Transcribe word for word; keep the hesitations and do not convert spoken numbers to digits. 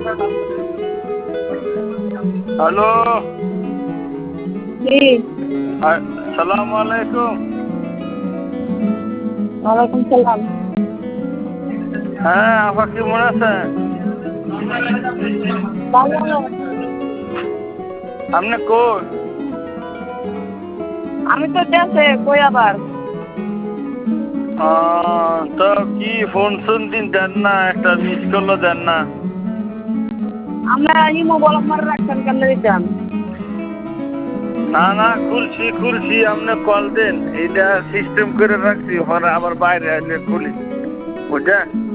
Hello জি আসসালামু আলাইকুম। ওয়ালাইকুম সালাম। হ্যাঁ আপা কেমন আছেন? ভালো। আপনি কই? আমি তো দেশে, কই আবার? আহ, তো কি ফোন শুন দিন দেন না, একটা মিস করলো দেন না। আমরা ইমো বলক মারে রাখছেন কেন দিতাম? না না খুলছি খুলছি, আপনি কল দেন, এইটা সিস্টেম করে রাখছি, পরে আবার বাইরে আসলে খুলি, বুঝছেন?